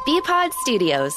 BPod Studios.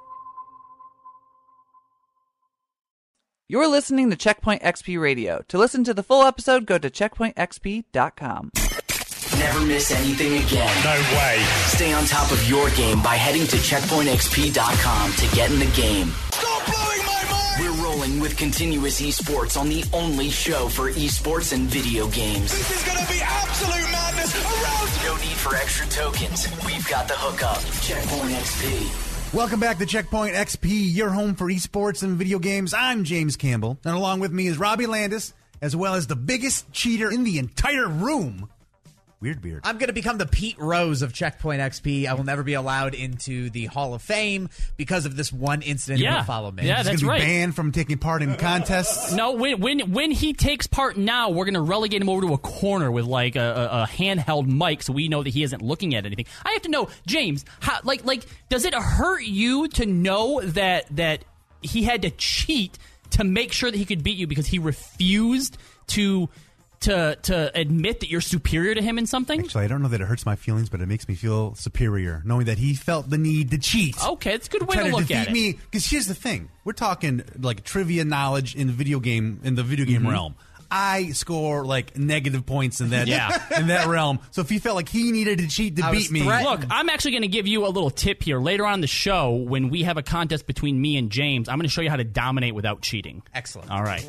You're listening to Checkpoint XP Radio. To listen to the full episode, go to checkpointxp.com. Never miss anything again. No way. Stay on top of your game by heading to checkpointxp.com to get in the game. Stop blowing my mind! We're rolling with continuous esports on the only show for esports and video games. This is going to be absolute madness around. No need for extra tokens. We've got the hookup. Checkpoint XP. Welcome back to Checkpoint XP, your home for esports and video games. I'm James Campbell, and along with me is Robbie Landis, as well as the biggest cheater in the entire room, Weirdbeard. I'm going to become the Pete Rose of Checkpoint XP. I will never be allowed into the Hall of Fame because of this one incident. Yeah. Follow me. Yeah, He's that's gonna be right. banned from taking part in contests. No, when he takes part now, we're going to relegate him over to a corner with like a handheld mic, so we know that he isn't looking at anything. I have to know, James, how, like, does it hurt you to know that he had to cheat to make sure that he could beat you because he refused to admit that you're superior to him in something? Actually, I don't know that it hurts my feelings, but it makes me feel superior, knowing that he felt the need to cheat. Okay, it's a good way Try to look defeat at it. me, because here's the thing. We're talking like trivia knowledge in the video game realm. I score like negative points in that in that realm. So if he felt like he needed to cheat to beat me, Look, I'm actually going to give you a little tip here. Later on in the show, when we have a contest between me and James, I'm going to show you how to dominate without cheating. Excellent. All right.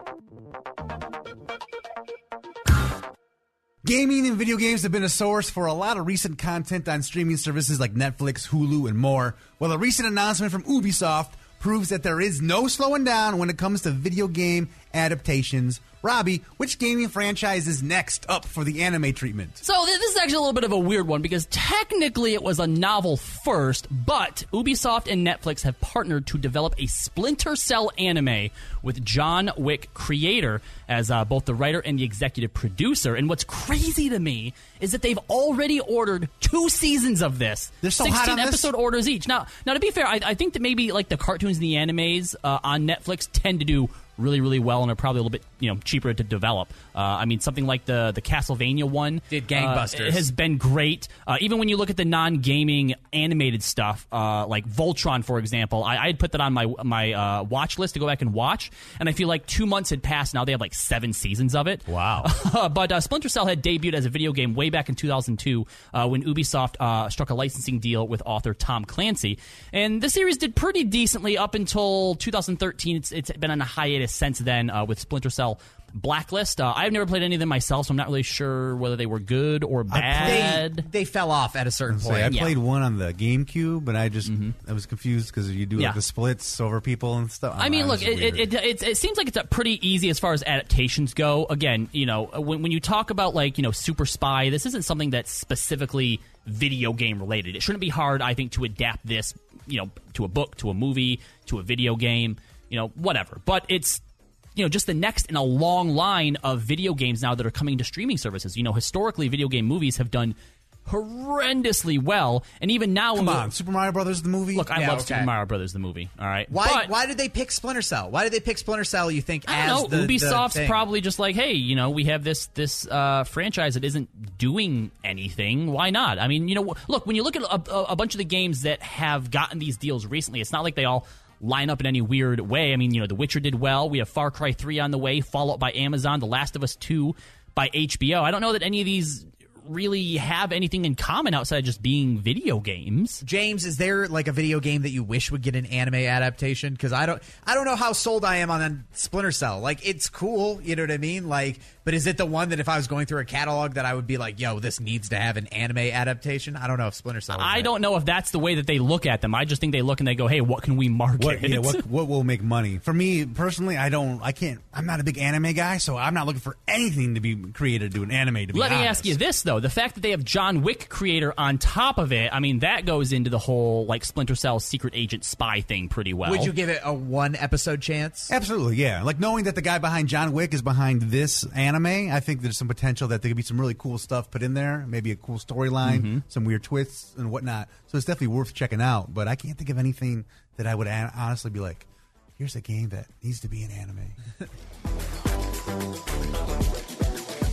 gaming and video games have been a source for a lot of recent content on streaming services like Netflix, Hulu, and more. Well, a recent announcement from Ubisoft proves that there is no slowing down when it comes to video game adaptations. Robbie, which gaming franchise is next up for the anime treatment? So this is actually a little bit of a weird one because technically it was a novel first, but Ubisoft and Netflix have partnered to develop a Splinter Cell anime with John Wick creator as both the writer and the executive producer. And what's crazy to me is that they've already ordered 2 seasons of this. They're so hot on 16 this? episode orders each. Now to be fair, I think that maybe like the cartoons and the animes on Netflix tend to do really, really well and are probably a little bit, cheaper to develop. I mean, something like the Castlevania one did gangbusters. Has been great. Even when you look at the non-gaming animated stuff, like Voltron, for example, I had put that on my watch list to go back and watch, and I feel like 2 months had passed. Now they have like 7 seasons of it. Wow. But Splinter Cell had debuted as a video game way back in 2002 when Ubisoft struck a licensing deal with author Tom Clancy. And the series did pretty decently up until 2013. It's been on a hiatus since then with Splinter Cell Blacklist. I've never played any of them myself, so I'm not really sure whether they were good or bad. They fell off at a certain point. I played one on the GameCube, but I just I was confused because you do like the splits over people and stuff. I mean, look, it seems like it's pretty easy as far as adaptations go. Again, when you talk about like Super Spy, this isn't something that's specifically video game related. It shouldn't be hard, I think, to adapt this, to a book, to a movie, to a video game, whatever. But it's just the next in a long line of video games now that are coming to streaming services. Historically, video game movies have done horrendously well, and even now... Come on, Super Mario Brothers the movie? Look, I love Super Mario Brothers the movie, all right? Why did they pick Splinter Cell? Why did they pick Splinter Cell, you think, I don't know. Ubisoft's probably just like, hey, we have this franchise that isn't doing anything. Why not? I mean, look, when you look at a bunch of the games that have gotten these deals recently, it's not like they all line up in any weird way. I mean, The Witcher did well. We have Far Cry 3 on the way, Fallout by Amazon, The Last of Us 2 by HBO. I don't know that any of these really have anything in common outside of just being video games. James, is there like a video game that you wish would get an anime adaptation? Because I don't know how sold I am on Splinter Cell. Like, it's cool, you know what I mean? Like, but is it the one that if I was going through a catalog that I would be like, yo, this needs to have an anime adaptation? I don't know if Splinter Cell is I don't know if that's the way that they look at them. I just think they look and they go, hey, what can we market? What will make money? For me personally, I'm not a big anime guy, so I'm not looking for anything to be created to do an anime, to be Let honest. me ask you this, though. The fact that they have John Wick creator on top of it, I mean, that goes into the whole like Splinter Cell secret agent spy thing pretty well. Would you give it a 1-episode chance? Absolutely, yeah. Like knowing that the guy behind John Wick is behind this anime, I think there's some potential that there could be some really cool stuff put in there. Maybe a cool storyline, some weird twists and whatnot. So it's definitely worth checking out. But I can't think of anything that I would honestly be like, here's a game that needs to be an anime.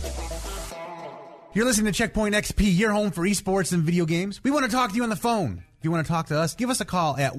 You're listening to Checkpoint XP, your home for esports and video games. We want to talk to you on the phone. If you want to talk to us, give us a call at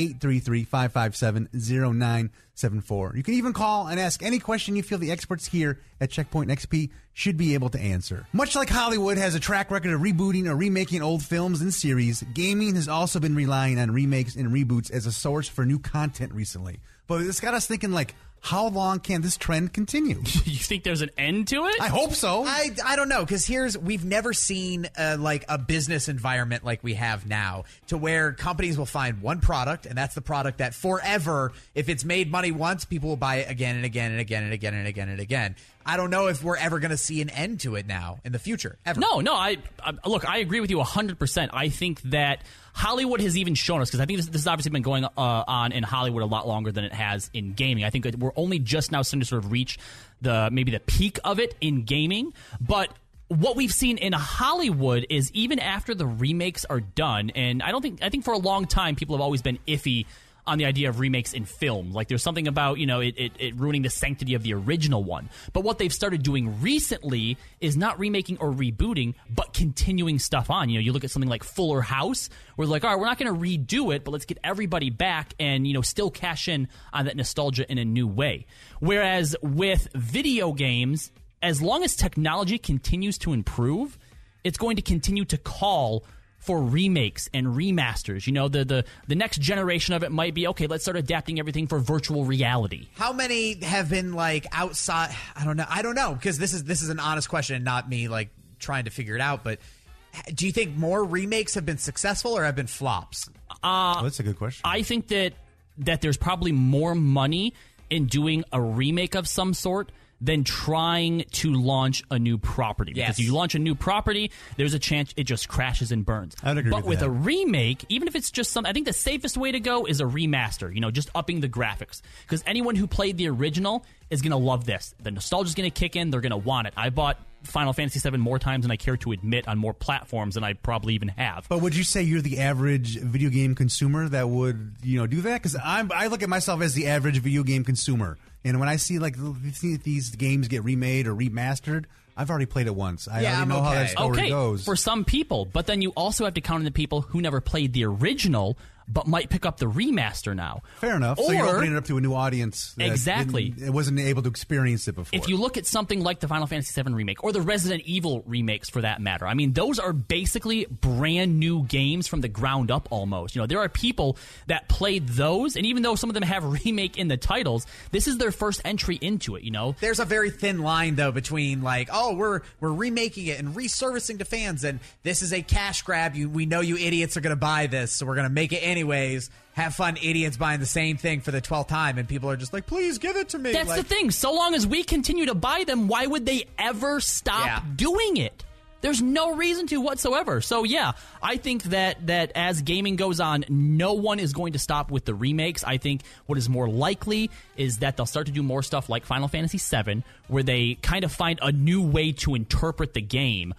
1-833-557-0974. You can even call and ask any question you feel the experts here at Checkpoint XP should be able to answer. Much like Hollywood has a track record of rebooting or remaking old films and series, gaming has also been relying on remakes and reboots as a source for new content recently. But it's got us thinking, like, how long can this trend continue? You think there's an end to it? I hope so. I don't know, because we've never seen like a business environment like we have now, to where companies will find one product, and that's the product that forever, if it's made money once, people will buy it again and again and again and again and again and again. I don't know if we're ever going to see an end to it now in the future. Ever. No. Look, I agree with you 100%. I think that Hollywood has even shown us, because I think this has obviously been going on in Hollywood a lot longer than it has in gaming. I think that we're only just now starting to sort of reach maybe the peak of it in gaming. But what we've seen in Hollywood is, even after the remakes are done, and I think for a long time people have always been iffy on the idea of remakes in film. Like, there's something about, it ruining the sanctity of the original one. But what they've started doing recently is not remaking or rebooting, but continuing stuff on. You look at something like Fuller House, where they're like, all right, we're not going to redo it, but let's get everybody back and, still cash in on that nostalgia in a new way. Whereas with video games, as long as technology continues to improve, it's going to continue to call for remakes and remasters. The next generation of it might be, okay, let's start adapting everything for virtual reality. How many have been like outside? I don't know, because this is an honest question and not me like trying to figure it out. But do you think more remakes have been successful or have been flops? That's a good question. I think that there's probably more money in doing a remake of some sort than trying to launch a new property. Yes. Because if you launch a new property, there's a chance it just crashes and burns. I'd agree but with that. a remake, even if it's just I think the safest way to go is a remaster, just upping the graphics. Because anyone who played the original is going to love this. The nostalgia's going to kick in. They're going to want it. I bought Final Fantasy VII more times than I care to admit on more platforms than I probably even have. But would you say you're the average video game consumer that would, do that? Because I look at myself as the average video game consumer. And when I see these games get remade or remastered, I've already played it once. I already know how that story goes. For some people, but then you also have to count in the people who never played the original but might pick up the remaster now. Fair enough. So you're opening it up to a new audience that exactly. It wasn't able to experience it before. If you look at something like the Final Fantasy VII remake or the Resident Evil remakes for that matter, I mean, those are basically brand new games from the ground up almost. There are people that played those, and even though some of them have remake in the titles, this is their first entry into it, There's a very thin line, though, between like, oh, we're remaking it and resurfacing to fans, and this is a cash grab. We know you idiots are going to buy this, so we're going to make it anyways. Have fun, idiots buying the same thing for the 12th time, and people are just like, please give it to me. That's the thing. So long as we continue to buy them, why would they ever stop doing it? There's no reason to whatsoever. So yeah, I think that as gaming goes on, no one is going to stop with the remakes. I think what is more likely is that they'll start to do more stuff like Final Fantasy VII, where they kind of find a new way to interpret the game,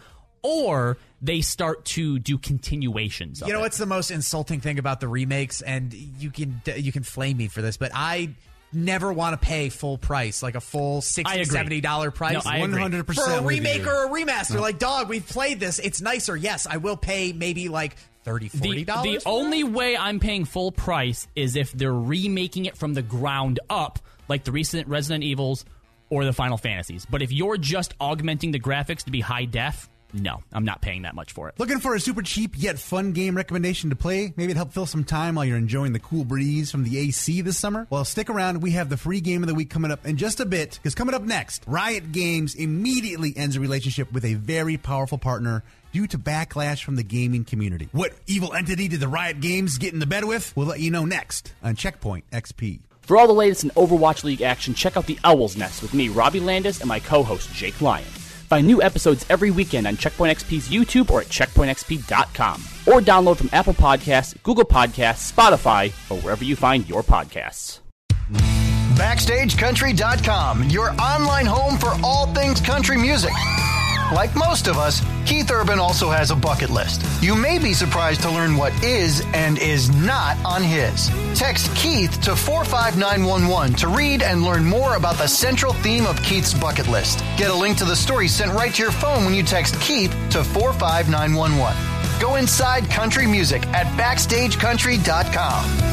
or they start to do continuations of it. What's the most insulting thing about the remakes? And you can flame me for this, but I never want to pay full price, like a full $60, $70 price. No, I agree. 100% for a with remake you. or a remaster. Like, dog, we've played this. It's nicer. Yes, I will pay maybe like $30, $40. The only way I'm paying full price is if they're remaking it from the ground up, like the recent Resident Evils or the Final Fantasies. But if you're just augmenting the graphics to be high def, no, I'm not paying that much for it. Looking for a super cheap yet fun game recommendation to play? Maybe it'd help fill some time while you're enjoying the cool breeze from the AC this summer? Well, stick around. We have the free game of the week coming up in just a bit, because coming up next, Riot Games immediately ends a relationship with a very powerful partner due to backlash from the gaming community. What evil entity did the Riot Games get in the bed with? We'll let you know next on Checkpoint XP. For all the latest in Overwatch League action, check out the Owl's Nest with me, Robbie Landis, and my co-host, Jake Lyon. Find new episodes every weekend on Checkpoint XP's YouTube or at checkpointxp.com. Or download from Apple Podcasts, Google Podcasts, Spotify, or wherever you find your podcasts. BackstageCountry.com, your online home for all things country music. Like most of us, Keith Urban also has a bucket list. You may be surprised to learn what is and is not on his. Text Keith to 45911 to read and learn more about the central theme of Keith's bucket list. Get a link to the story sent right to your phone when you text Keith to 45911. Go inside country music at BackstageCountry.com.